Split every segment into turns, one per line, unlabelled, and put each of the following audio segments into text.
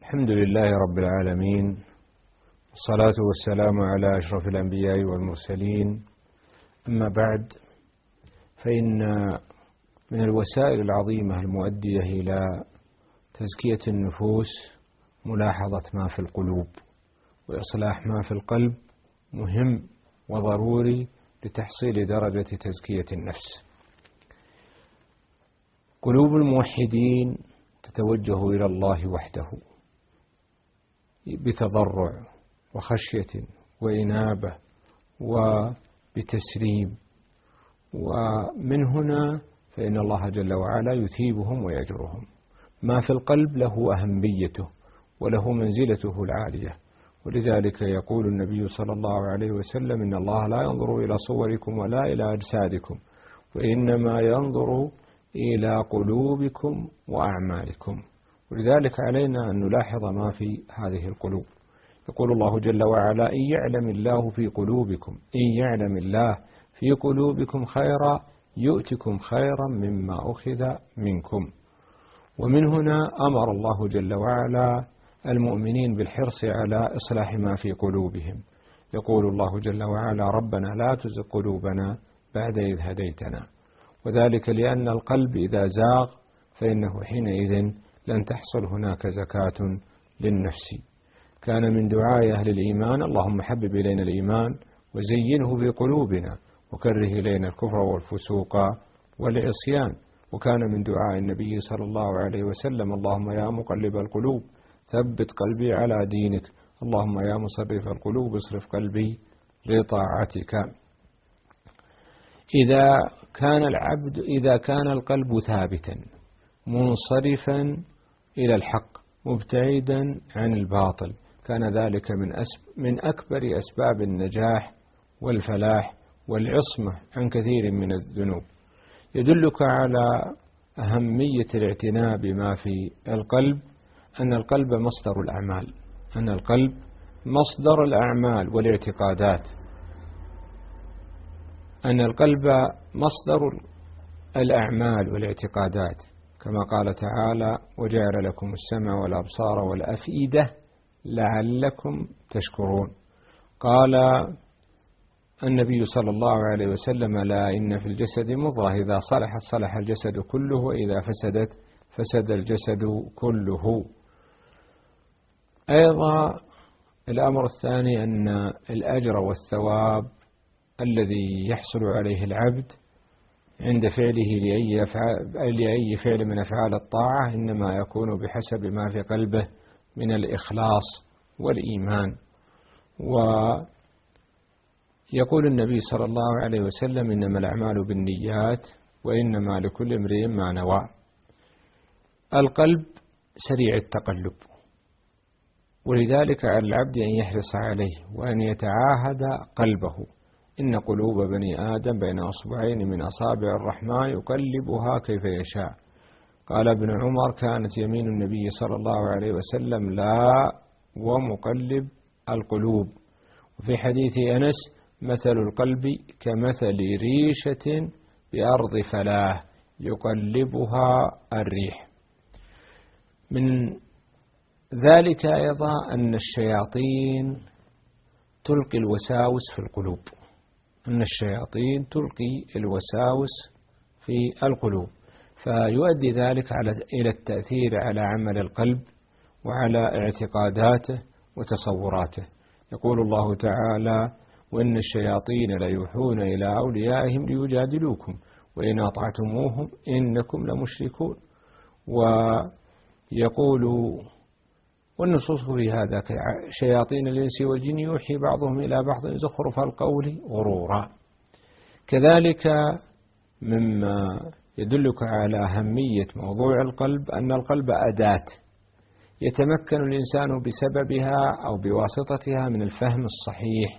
الحمد لله رب العالمين، والصلاة والسلام على أشرف الأنبياء والمرسلين. أما بعد، فإن من الوسائل العظيمة المؤدية إلى تزكية النفوس ملاحظة ما في القلوب، وإصلاح ما في القلب مهم وضروري لتحصيل درجة تزكية النفس. قلوب الموحدين تتوجه إلى الله وحده بتضرع وخشية وإنابة وبتسليم، ومن هنا فإن الله جل وعلا يثيبهم ويجرهم. ما في القلب له أهميته وله منزلته العالية، ولذلك يقول النبي صلى الله عليه وسلم: إن الله لا ينظر إلى صوركم ولا إلى أجسادكم، وإنما ينظر إلى قلوبكم وأعمالكم. ولذلك علينا أن نلاحظ ما في هذه القلوب. يقول الله جل وعلا: إن يعلم الله في قلوبكم، إن يعلم الله في قلوبكم خيرا يؤتكم خيرا مما أخذ منكم. ومن هنا أمر الله جل وعلا المؤمنين بالحرص على إصلاح ما في قلوبهم. يقول الله جل وعلا: ربنا لا تزغ قلوبنا بعد إذ هديتنا. وذلك لأن القلب إذا زاغ فإنه حينئذ لن تحصل هناك زكاة للنفس. كان من دعاء أهل الإيمان: اللهم حبب إلينا الإيمان وزينه في قلوبنا وكره إلينا الكفر والفسوق والعصيان. وكان من دعاء النبي صلى الله عليه وسلم: اللهم يا مقلب القلوب ثبت قلبي على دينك، اللهم يا مصرف القلوب اصرف قلبي لطاعتك. إذا كان القلب ثابتا منصرفا إلى الحق مبتعدا عن الباطل، كان ذلك من أكبر أسباب النجاح والفلاح والعصمة عن كثير من الذنوب. يدلك على أهمية الاعتناء بما في القلب أن القلب مصدر الأعمال، أن القلب مصدر الأعمال والاعتقادات، أن القلب مصدر الأعمال والاعتقادات، كما قال تعالى: وجعل لكم السمع والأبصار والأفئدة لعلكم تشكرون. قال النبي صلى الله عليه وسلم: لا إن في الجسد مضغة إذا صلحت صلح الجسد كله وإذا فسدت فسد الجسد كله. أيضا الأمر الثاني أن الأجر والثواب الذي يحصل عليه العبد عند فعله لأي فعل من أفعال الطاعة إنما يكون بحسب ما في قلبه من الإخلاص والإيمان. ويقول النبي صلى الله عليه وسلم: إنما الأعمال بالنيات وإنما لكل امرئ ما نوى. القلب سريع التقلب، ولذلك على العبد أن يحرص عليه وأن يتعاهد قلبه. إن قلوب بني آدم بين أصبعين من أصابع الرحمن يقلبها كيف يشاء. قال ابن عمر: كانت يمين النبي صلى الله عليه وسلم لا ومقلب القلوب. وفي حديث أنس: مثل القلب كمثل ريشة بأرض فلاة يقلبها الريح. من ذلك أيضا أن الشياطين تلقي الوساوس في القلوب، أن الشياطين تلقي الوساوس في القلوب، فيؤدي ذلك إلى التأثير على عمل القلب وعلى اعتقاداته وتصوراته. يقول الله تعالى: وإن الشياطين ليوحون إلى أوليائهم ليجادلوكم وإن أطعتموهم إنكم لمشركون. ويقول والنصوص في هذا: شياطين الإنس والجن يوحي بعضهم إلى بعض زخرف القول غرورا. كذلك مما يدلك على أهمية موضوع القلب أن القلب أداة يتمكن الإنسان بسببها أو بواسطتها من الفهم الصحيح،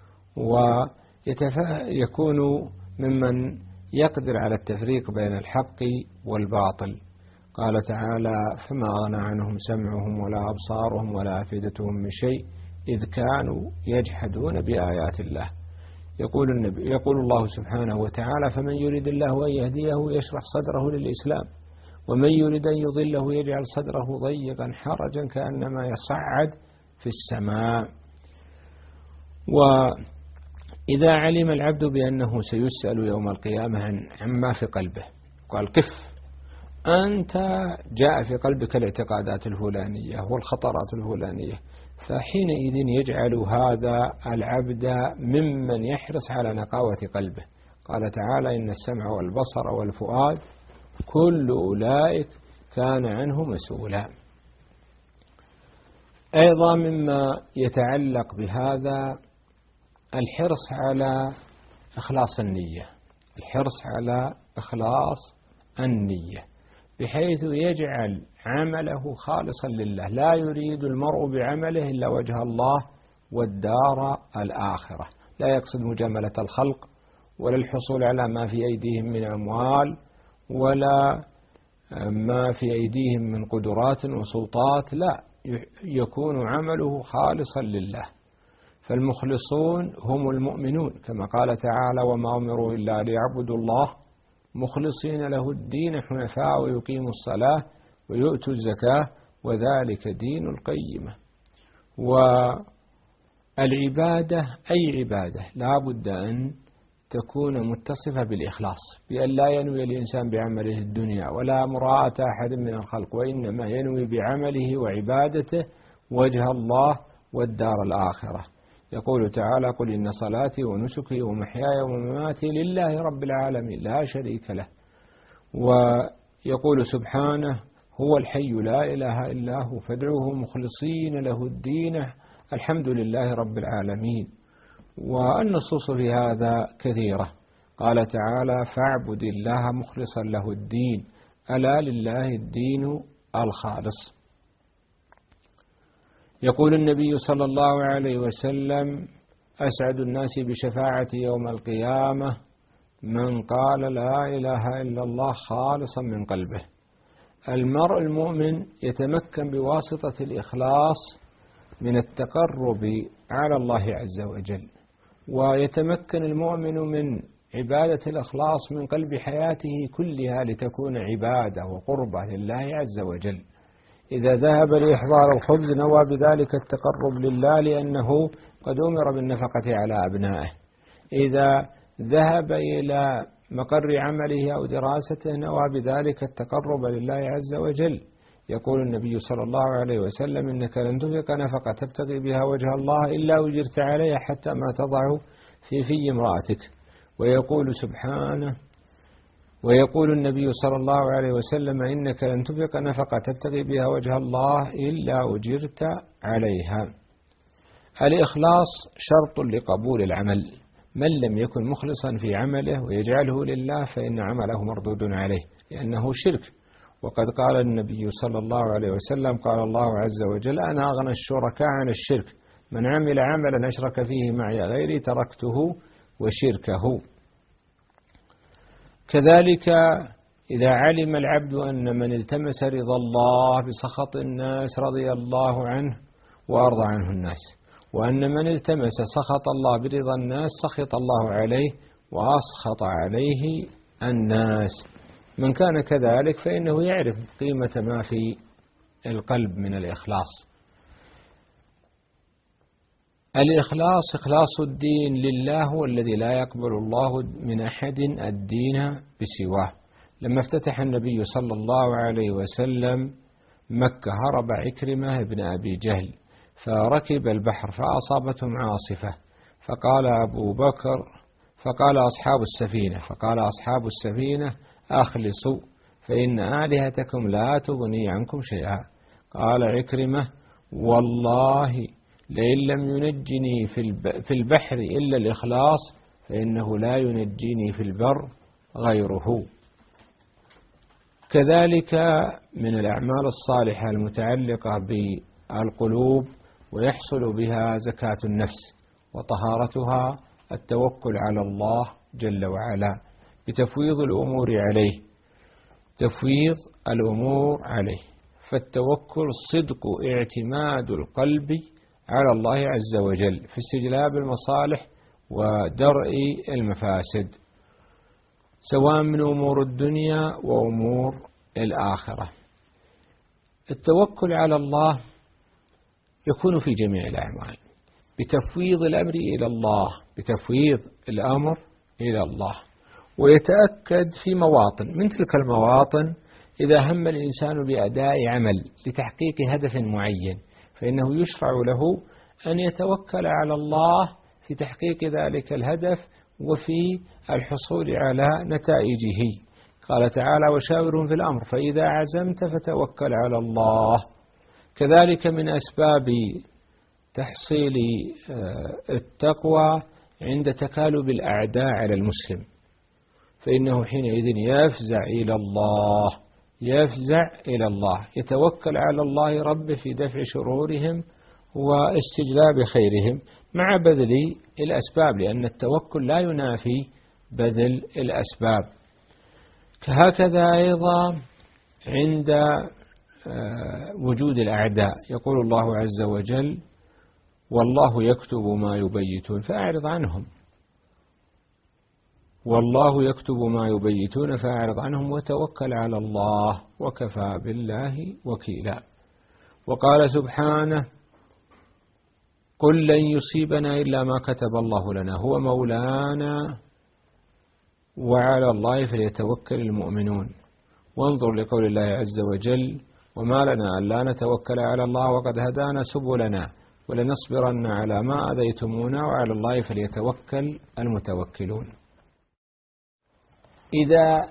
ويكون ممن يقدر على التفريق بين الحق والباطل. قال تعالى: فما أغنى عنهم سمعهم ولا أبصارهم ولا أفئدتهم من شيء إذ كانوا يجحدون بآيات الله. يقول الله سبحانه وتعالى: فمن يريد الله أن يهديه يشرح صدره للإسلام ومن يريد أن يضله يجعل صدره ضيقا حرجا كأنما يصعد في السماء. وإذا علم العبد بأنه سيسأل يوم القيامة عما في قلبه، قال كف، أنت جاء في قلبك الاعتقادات الفلانية والخطرات الفلانية، فحينئذ يجعل هذا العبد ممن يحرص على نقاوة قلبه. قال تعالى إن السمع والبصر والفؤاد كل أولئك كان عنه مسؤولا. أيضا مما يتعلق بهذا الحرص على إخلاص النية، الحرص على إخلاص النية بحيث يجعل عمله خالصا لله، لا يريد المرء بعمله إلا وجه الله والدار الآخرة، لا يقصد مجاملة الخلق ولا الحصول على ما في أيديهم من أموال ولا ما في أيديهم من قدرات وسلطات، لا، يكون عمله خالصا لله. فالمخلصون هم المؤمنون كما قال تعالى وما أمروا إلا ليعبدوا الله مخلصين له الدين حنفاء ويقيموا الصلاة ويؤتوا الزكاة وذلك دين القيمة. والعبادة أي عبادة لا بد أن تكون متصفة بالإخلاص، بأن لا ينوي الإنسان بعمله الدنيا ولا مراءة أحد من الخلق، وإنما ينوي بعمله وعبادته وجه الله والدار الآخرة. يقول تعالى قل إن صلاتي ونسكي ومحياي ومماتي لله رب العالمين لا شريك له. ويقول سبحانه هو الحي لا إله إلا هو فادعوه مخلصين له الدين الحمد لله رب العالمين. والنصوص في هذا كثيرة، قال تعالى فاعبد الله مخلصا له الدين ألا لله الدين الخالص. يقول النبي صلى الله عليه وسلم أسعد الناس بشفاعة يوم القيامة من قال لا إله إلا الله خالصا من قلبه. المرء المؤمن يتمكن بواسطة الإخلاص من التقرب على الله عز وجل، ويتمكن المؤمن من عبادة الإخلاص من قلب حياته كلها لتكون عبادة وقربة لله عز وجل. إذا ذهب لإحضار الخبز نوى بذلك التقرب لله لأنه قد أمر بالنفقة على أبنائه. إذا ذهب إلى مقر عمله أو دراسته نوى بذلك التقرب لله عز وجل. يقول النبي صلى الله عليه وسلم إنك لن تنفق نفقة تبتغي بها وجه الله إلا أجرت عليها حتى ما تضع في امرأتك. ويقول سبحانه ويقول النبي صلى الله عليه وسلم إنك لن تنفق نفقة تبتغي بها وجه الله إلا أجرت عليها. الإخلاص شرط لقبول العمل، من لم يكن مخلصا في عمله ويجعله لله فإن عمله مردود عليه لأنه شرك. وقد قال النبي صلى الله عليه وسلم قال الله عز وجل أنا أغنى الشركاء عن الشرك من عمل عملا أشرك فيه معي غيري تركته وشركه. كذلك إذا علم العبد أن من التمس رضا الله بسخط الناس رضي الله عنه وأرضى عنه الناس، وأن من التمس سخط الله برضا الناس سخط الله عليه وأسخط عليه الناس. من كان كذلك فإنه يعرف قيمة ما في القلب من الإخلاص. الإخلاص إخلاص الدين لله هو الذي لا يقبل الله من أحد الدين بسواه. لما افتتح النبي صلى الله عليه وسلم مكة هرب عكرمة بن أبي جهل فركب البحر فأصابتهم عاصفة، فقال أصحاب السفينة أخلصوا فإن آلهتكم لا تغني عنكم شيئا. قال عكرمة والله لئن لم ينجني في البحر إلا الإخلاص فإنه لا ينجيني في البر غيره. كذلك من الأعمال الصالحة المتعلقة بالقلوب ويحصل بها زكاة النفس وطهارتها التوكل على الله جل وعلا بتفويض الأمور عليه. فالتوكل صدق اعتماد القلب على الله عز وجل في استجلاب المصالح ودرء المفاسد سواء من أمور الدنيا وأمور الآخرة. التوكل على الله يكون في جميع الأعمال بتفويض الأمر إلى الله، بتفويض الأمر إلى الله، ويتأكد في مواطن. من تلك المواطن إذا هم الإنسان بأداء عمل لتحقيق هدف معين فإنه يشرع له أن يتوكل على الله في تحقيق ذلك الهدف وفي الحصول على نتائجه. قال تعالى: وشاورهم في الأمر فإذا عزمت فتوكل على الله. كذلك من أسباب تحصيل التقوى عند تكالب الأعداء على المسلم، فإنه حينئذ يفزع إلى الله، يفزع إلى الله، يتوكل على الله ربه في دفع شرورهم واستجلاب خيرهم مع بذل الأسباب، لأن التوكل لا ينافي بذل الأسباب. هكذا أيضا عند وجود الأعداء يقول الله عز وجل: والله يكتب ما يبيتون فأعرض عنهم، والله يكتب ما يبيتون فأعرض عنهم وتوكل على الله وكفى بالله وكيلا. وقال سبحانه: قل لن يصيبنا إلا ما كتب الله لنا هو مولانا وعلى الله فليتوكل المؤمنون. وانظر لقول الله عز وجل: وما لنا ألا نتوكل على الله وقد هدانا سبلنا ولنصبرن على ما أذيتمونا وعلى الله فليتوكل المتوكلون. إذا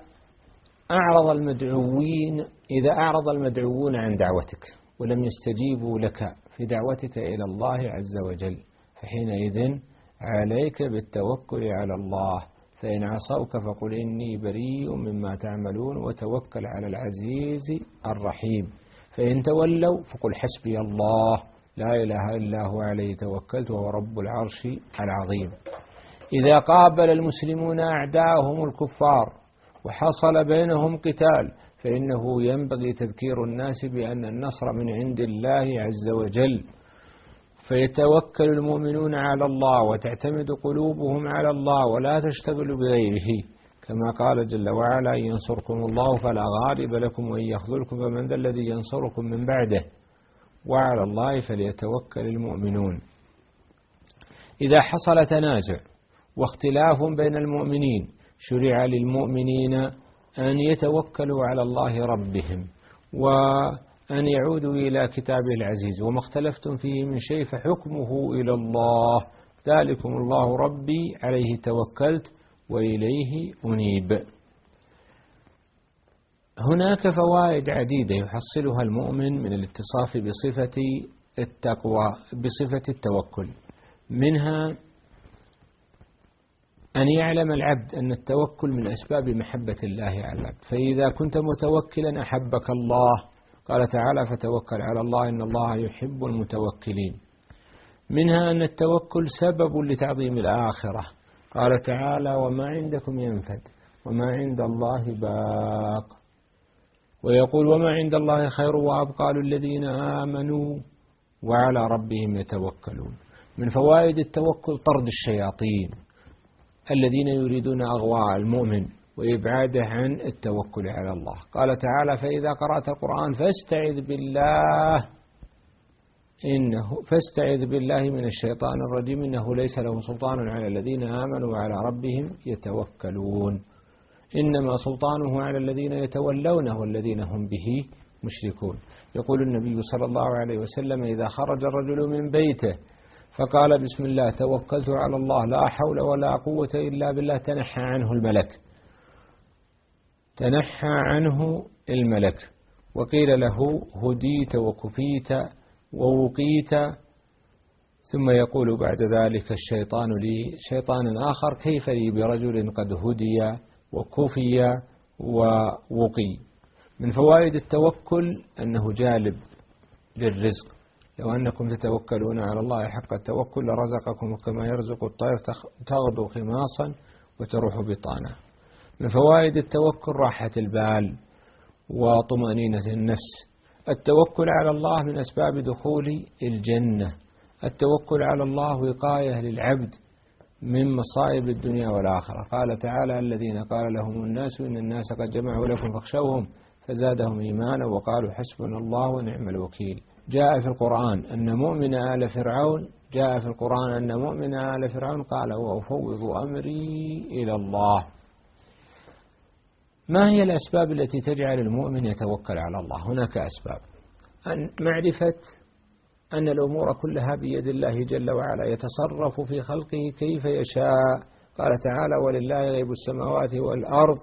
أعرض المدعوون عن دعوتك ولم يستجيبوا لك في دعوتك إلى الله عز وجل فحينئذ عليك بالتوكل على الله، فإن عصوك فقل إني بريء مما تعملون وتوكل على العزيز الرحيم، فإن تولوا فقل حسبي الله لا إله إلا هو عليه توكلت وهو رب العرش العظيم. إذا قابل المسلمون أعداءهم الكفار وحصل بينهم قتال فإنه ينبغي تذكير الناس بأن النصر من عند الله عز وجل، فيتوكل المؤمنون على الله وتعتمد قلوبهم على الله ولا تشتغل بغيره، كما قال جل وعلا: إن ينصركم الله فلا غالب لكم وإن يخذلكم فمن ذا الذي ينصركم من بعده وعلى الله فليتوكل المؤمنون. إذا حصل تنازع واختلاف بين المؤمنين شرع للمؤمنين أن يتوكلوا على الله ربهم وأن يعودوا إلى كتابه العزيز، وما اختلفتم فيه من شيء فحكمه إلى الله، ذلكم الله ربي عليه توكلت وإليه أنيب. هناك فوائد عديدة يحصلها المؤمن من الاتصاف بصفة التقوى، بصفة التوكل. منها أن يعلم العبد أن التوكل من أسباب محبة الله على العبد، فإذا كنت متوكلا أحبك الله، قال تعالى: فتوكل على الله إن الله يحب المتوكلين. منها أن التوكل سبب لتعظيم الآخرة، قال تعالى: وما عندكم ينفد وما عند الله باق. ويقول: وما عند الله خير وأبقى للذين آمنوا وعلى ربهم يتوكلون. من فوائد التوكل طرد الشياطين الذين يريدون أغواء المؤمن وإبعاده عن التوكل على الله. قال تعالى: فإذا قرأت القرآن فاستعذ بالله من الشيطان الرجيم إنه ليس له سلطان على الذين آمنوا وعلى ربهم يتوكلون، إنما سلطانه على الذين يتولونه والذين هم به مشركون. يقول النبي صلى الله عليه وسلم: إذا خرج الرجل من بيته فقال بسم الله توكلت على الله لا حول ولا قوة إلا بالله تنحى عنه الملك وقيل له هديت وكفيت ووقيت. ثم يقول بعد ذلك الشيطان لشيطان آخر: كيف لي برجل قد هدي وكفي ووقي. من فوائد التوكل أنه جالب للرزق، لو أنكم تتوكلون على الله حق التوكل لرزقكم كما يرزق الطير تغدو خماصا وتروح بطانا. من فوائد التوكل راحة البال وطمأنينة النفس. التوكل على الله من أسباب دخول الجنة. التوكل على الله وقاية للعبد من مصائب الدنيا والآخرة. قال تعالى: الذين قال لهم الناس إن الناس قد جمعوا لكم فاخشوهم فزادهم إيمانا وقالوا حسبنا الله ونعم الوكيل. جاء في القرآن أن مؤمن آل فرعون قال وأفوض أمري إلى الله. ما هي الأسباب التي تجعل المؤمن يتوكل على الله؟ هناك أسباب: معرفة أن الأمور كلها بيد الله جل وعلا، يتصرف في خلقه كيف يشاء. قال تعالى ولله غيب السماوات والأرض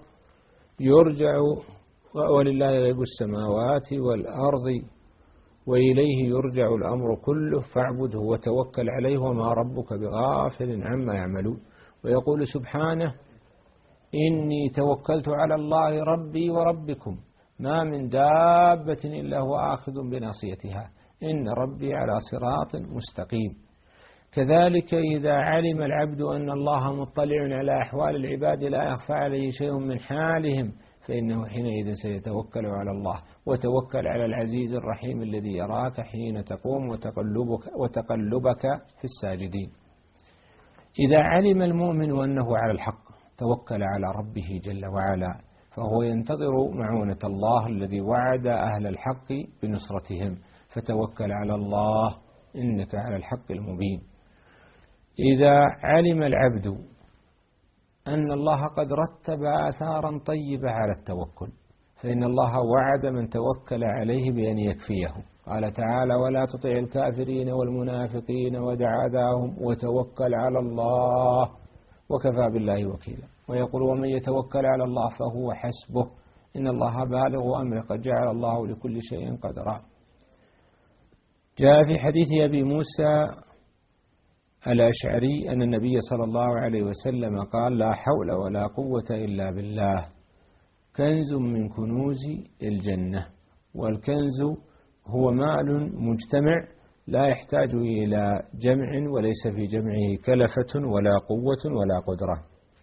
وإليه يرجع الأمر كله فاعبده وتوكل عليه وما ربك بغافل عما يعملون. ويقول سبحانه إني توكلت على الله ربي وربكم ما من دابة إلا هو آخذ بناصيتها إن ربي على صراط مستقيم. كذلك إذا علم العبد أن الله مطلع على أحوال العباد لا يخفى عليه شيء من حالهم فإنه حينئذ سيتوكل على الله. وتوكل على العزيز الرحيم الذي يراك حين تقوم وتقلبك في الساجدين. إذا علم المؤمن أنه على الحق توكل على ربه جل وعلا، فهو ينتظر معونة الله الذي وعد أهل الحق بنصرتهم، فتوكل على الله إنك على الحق المبين. إذا علم العبد أن الله قد رتب آثارا طيبة على التوكل، فإن الله وعد من توكل عليه بأن يكفيه. قال تعالى ولا تطع الكافرين والمنافقين ودع أذاهم وتوكل على الله وكفى بالله وكيلا. ويقول ومن يتوكل على الله فهو حسبه إن الله بالغ أمره قد جعل الله لكل شيء قدرا. جاء في حديث أبي موسى الأشعري أن النبي صلى الله عليه وسلم قال لا حول ولا قوة إلا بالله كنز من كنوز الجنة. والكنز هو مال مجتمع لا يحتاج إلى جمع وليس في جمعه كلفة ولا قوة ولا قدرة.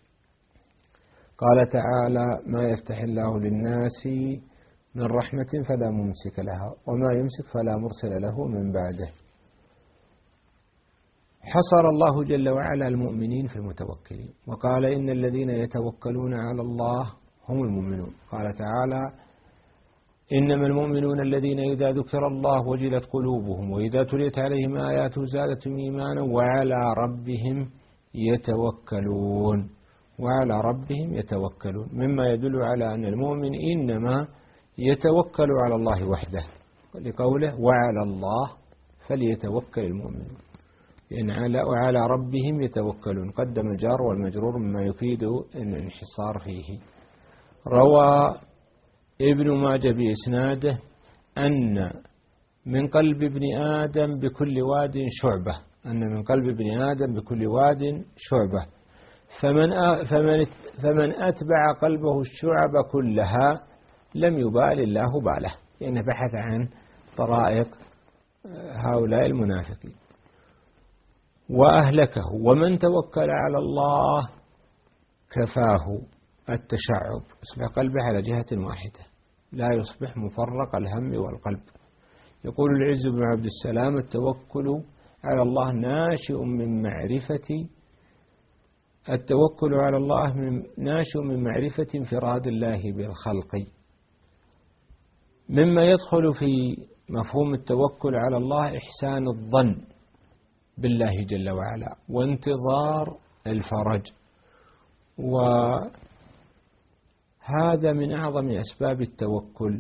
قال تعالى ما يفتح الله للناس من رحمة فلا ممسك لها وما يمسك فلا مرسل له من بعده. حصر الله جل وعلا المؤمنين في المتوكلين وقال إن الذين يتوكلون على الله هم المؤمنون. قال تعالى إنما المؤمنون الذين إذا ذكر الله وجلت قلوبهم وإذا تليت عليهم آياته زادتهم إيمانا وعلى ربهم يتوكلون مما يدل على أن المؤمن إنما يتوكل على الله وحده لقوله وعلى الله فليتوكل المؤمنون، لأن وعلى ربهم يتوكلون قدم الجار والمجرور مما يفيد الانحصار فيه. روى ابن ماجه بإسناده أن من قلب ابن آدم بكل واد شعبة فمن أتبع قلبه الشعب كلها لم يبال الله باله، لأنه بحث عن طرائق هؤلاء المنافقين وأهلكه. ومن توكل على الله كفاه التشعب، يصبح قلبه على جهة واحدة لا يصبح مفرق الهم والقلب. يقول العز بن عبد السلام التوكل على الله ناشئ من معرفة انفراد الله بالخلق. مما يدخل في مفهوم التوكل على الله إحسان الظن بالله جل وعلا وانتظار الفرج، وهذا من أعظم أسباب التوكل.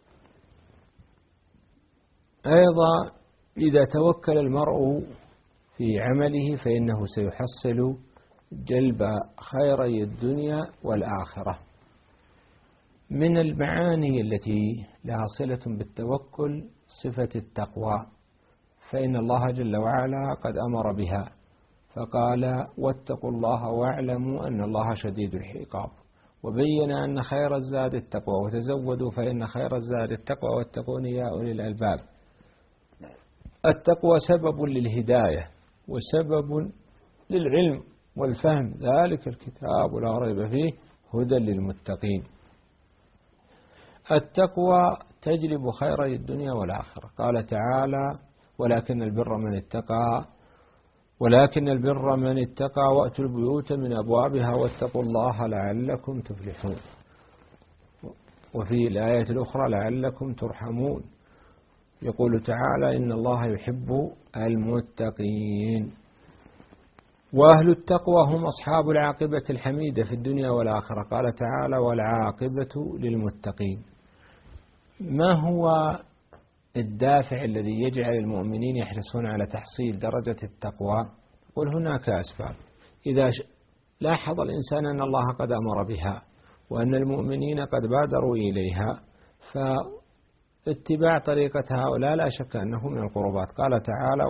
أيضا إذا توكل المرء في عمله فإنه سيحصل جلب خيري الدنيا والآخرة. من المعاني التي لها صلة بالتوكل صفة التقوى، فإن الله جل وعلا قد أمر بها فقال واتقوا الله واعلموا أن الله شديد العقاب، وبين أن خير الزاد التقوى وتزودوا فإن خير الزاد التقوى واتقون يا أولي الألباب. التقوى سبب للهداية وسبب للعلم والفهم، ذلك الكتاب لا ريب فيه هدى للمتقين. التقوى تجلب خيري الدنيا والآخرة. قال تعالى ولكن البر من اتقى وأتوا البيوت من أبوابها واتقوا الله لعلكم تفلحون. وفي الآية الأخرى لعلكم ترحمون. يقول تعالى إن الله يحب المتقين. وأهل التقوى هم أصحاب العاقبة الحميدة في الدنيا والآخرة. قال تعالى والعاقبة للمتقين. ما هو الدافع الذي يجعل المؤمنين يحرصون على تحصيل درجة التقوى؟ قل هناك أسباب. إذا لاحظ الإنسان أن الله قد أمر بها وأن المؤمنين قد بادروا إليها، فاتباع طريقة هؤلاء لا شك أنه من القربات. قال تعالى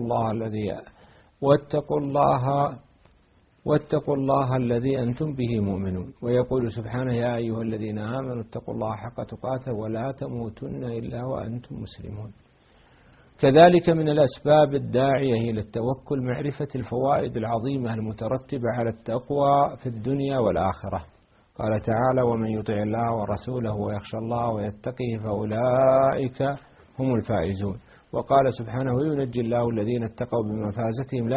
واتقوا الله الذي أنتم به مؤمنون. ويقول سبحانه يا أيها الذين آمنوا اتقوا الله حق تقاته ولا تموتن إلا وأنتم مسلمون. كذلك من الأسباب الداعية إلى التوكل معرفة الفوائد العظيمة المترتبة على التقوى في الدنيا والآخرة. قال تعالى ومن يطع الله ورسوله ويخشى الله ويتقيه فأولئك هم الفائزون. وقال سبحانه وينجي الله الذين اتقوا بمفازتهم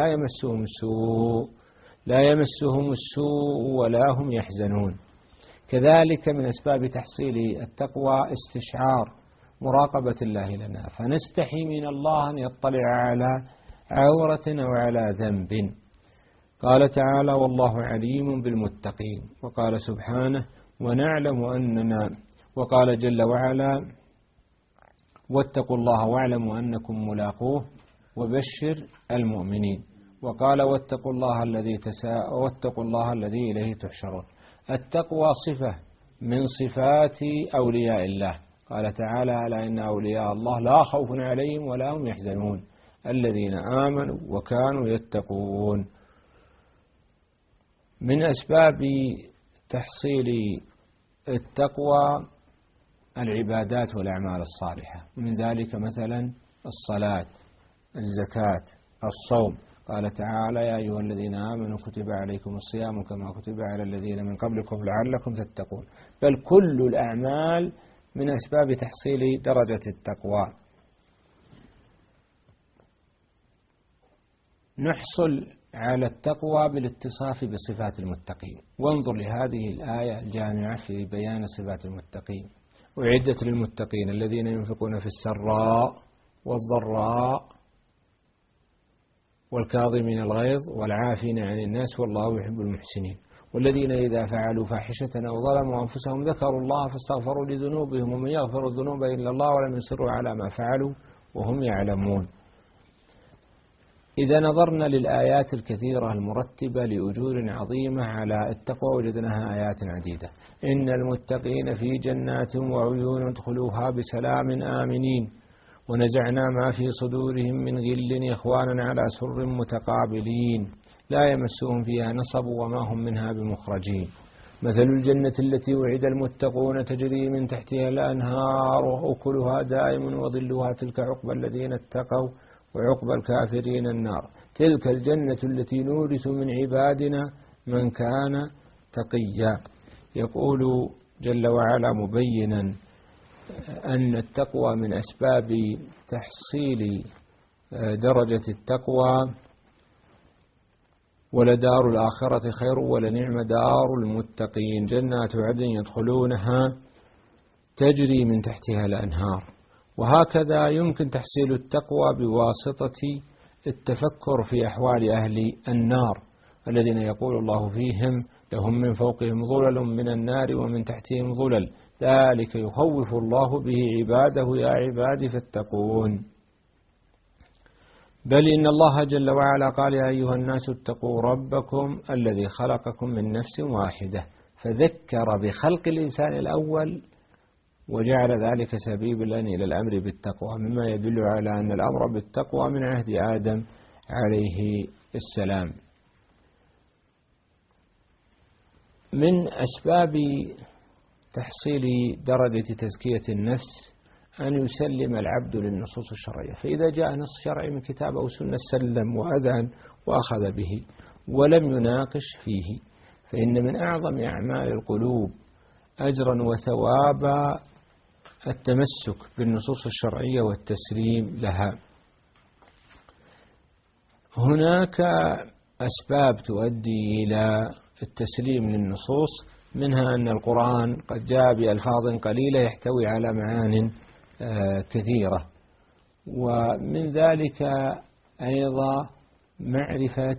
لا يمسهم السوء ولا هم يحزنون. كذلك من أسباب تحصيل التقوى استشعار مراقبة الله لنا، فنستحي من الله أن يطلع على عورة أو على ذنب. قال تعالى والله عليم بالمتقين. وقال سبحانه ونعلم أننا. وقال جل وعلا واتقوا الله واعلموا أنكم ملاقوه وبشر المؤمنين. وقال واتقوا الله الذي إليه تحشرون. التقوى صفة من صفات أولياء الله. قال تعالى ألا إن أولياء الله لا خوف عليهم ولا هم يحزنون الذين آمنوا وكانوا يتقون. من أسباب تحصيل التقوى العبادات والأعمال الصالحة، من ذلك مثلا الصلاة، الزكاة، الصوم. قال تعالى يا أيها الذين آمنوا كتب عليكم الصيام كما كتب على الذين من قبلكم لعلكم تتقون. بل كل الأعمال من أسباب تحصيل درجة التقوى. نحصل على التقوى بالاتصاف بصفات المتقين. وانظر لهذه الآية الجامعة في بيان صفات المتقين. أعدت للمتقين الذين ينفقون في السراء والضراء والكاظمين الغيظ والعافين عن الناس والله يحب المحسنين. والذين إذا فعلوا فاحشة أو ظلموا أنفسهم ذكروا الله فاستغفروا لذنوبهم ومن يغفر الذنوب إلا الله ولم يصروا على ما فعلوا وهم يعلمون. إذا نظرنا للآيات الكثيرة المرتبة لأجور عظيمة على التقوى وجدناها آيات عديدة. إن المتقين في جنات وعيون ادخلوها بسلام آمنين ونزعنا ما في صدورهم من غل إخوانا على سر متقابلين لا يمسهم فيها نصب وما هم منها بمخرجين. مثل الجنة التي وعد المتقون تجري من تحتها الأنهار وأكلها دائم وظلها تلك عقبى الذين اتقوا وعقبى الكافرين النار. تلك الجنة التي نورث من عبادنا من كان تقيا. يقول جل وعلا مبينا أن التقوى من أسباب تحصيل درجة التقوى ولدار الآخرة خير ولنعم دار المتقين جنات عدن يدخلونها تجري من تحتها الأنهار. وهكذا يمكن تحصيل التقوى بواسطة التفكر في أحوال أهل النار الذين يقول الله فيهم لهم من فوقهم ظلل من النار ومن تحتهم ظلل ذلك يخوف الله به عباده يا عبادي فاتقون. بل إن الله جل وعلا قال يا أيها الناس اتقوا ربكم الذي خلقكم من نفس واحدة فذكر بخلق الإنسان الأول وجعل ذلك سبيلا إلى الأمر بالتقوى مما يدل على أن الأمر بالتقوى من عهد آدم عليه السلام. من أسباب تحصيل درجة تزكية النفس أن يسلم العبد للنصوص الشرعية. فإذا جاء نص شرعي من كتاب أو سنة سلم وأذعن وأخذ به ولم يناقش فيه. فإن من أعظم أعمال القلوب أجرا وثوابا التمسك بالنصوص الشرعية والتسليم لها. هناك أسباب تؤدي إلى التسليم للنصوص منها أن القرآن قد جاء بألفاظ قليلة يحتوي على معان كثيرة، ومن ذلك أيضا معرفة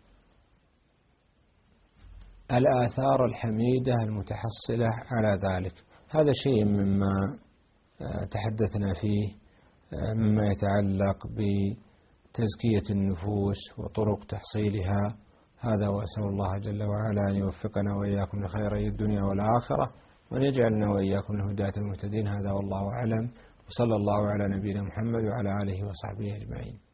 الآثار الحميدة المتحصلة على ذلك. هذا شيء مما تحدثنا فيه مما يتعلق بتزكية النفوس وطرق تحصيلها. هذا، وأسأل الله جل وعلا أن يوفقنا وإياكم لخيري الدنيا والآخرة، وأن يجعلنا وإياكم من الهداة المهتدين. هذا والله أعلم، وصلى الله على نبينا محمد وعلى آله وصحبه أجمعين.